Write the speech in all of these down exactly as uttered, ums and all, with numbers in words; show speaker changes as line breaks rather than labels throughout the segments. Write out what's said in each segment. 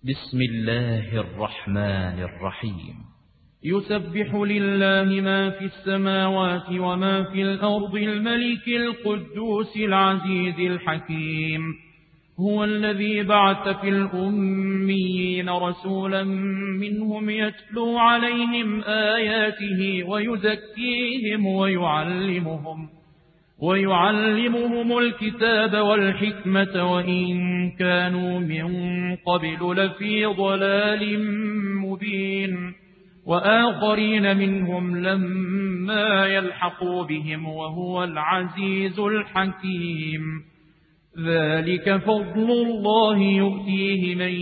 بسم الله الرحمن الرحيم.
يسبح لله ما في السماوات وما في الأرض الملك القدوس العزيز الحكيم. هو الذي بعث في الأميين رسولا منهم يتلو عليهم آياته ويزكيهم ويعلمهم ويعلمهم الكتاب والحكمة وإن كانوا من قبل لفي ضلال مبين، وآخرين منهم لما يلحقوا بهم وهو العزيز الحكيم. ذلك فضل الله يؤتيه من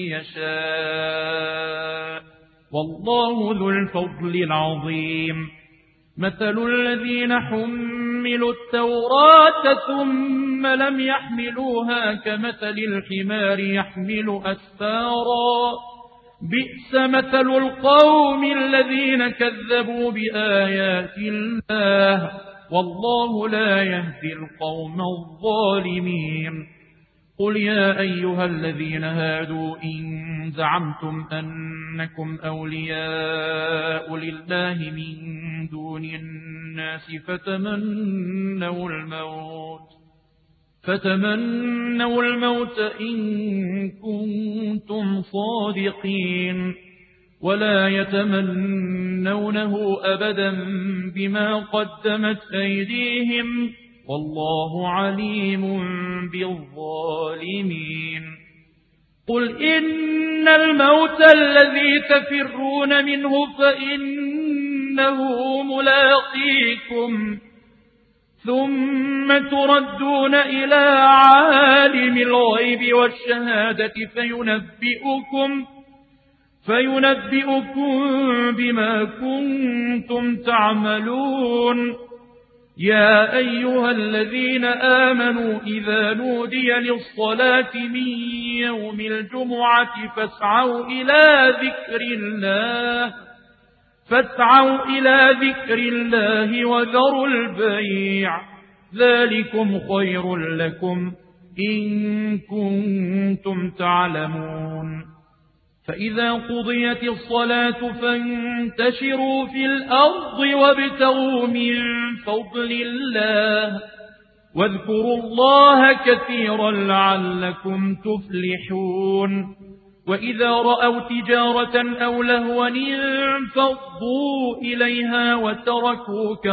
يشاء والله ذو الفضل العظيم. مثل الذين حملوا التوراة ثم لم يحملوها كمثل الحمار يحمل أسفارا، بئس مثل القوم الذين كذبوا بآيات الله والله لا يهدي القوم الظالمين. قل يا أيها الذين هادوا إن زعمتم أنكم أولياء لله من دون الناس فتمنوا الموت فتمنوا الموت إن كنتم صادقين، ولا يتمنونه أبدا بما قدمت أيديهم والله عليم بالظالمين. قل إن الموت الذي تفرون منه فإنه ملاقيكم ثم تردون إلى عالم الغيب والشهادة فينبئكم فينبئكم بما كنتم تعملون. يا أيها الذين آمنوا إذا نودي للصلاة من يوم الجمعة فاسعوا إلى ذكر الله فاسعوا إلى ذكر الله وذروا البيع، ذلكم خير لكم إن كنتم تعلمون. فإذا قضيت الصلاة فانتشروا في الأرض وابتغوا من فضل الله واذكروا الله كثيرا لعلكم تفلحون. وإذا رأوا تجارة أو لهوا انفضوا إليها وتركوك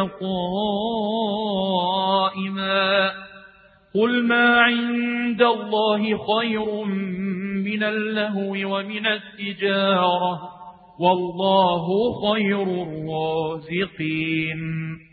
قائما. قل ما عند الله خير من اللهو ومن التجارة والله خير الرازقين.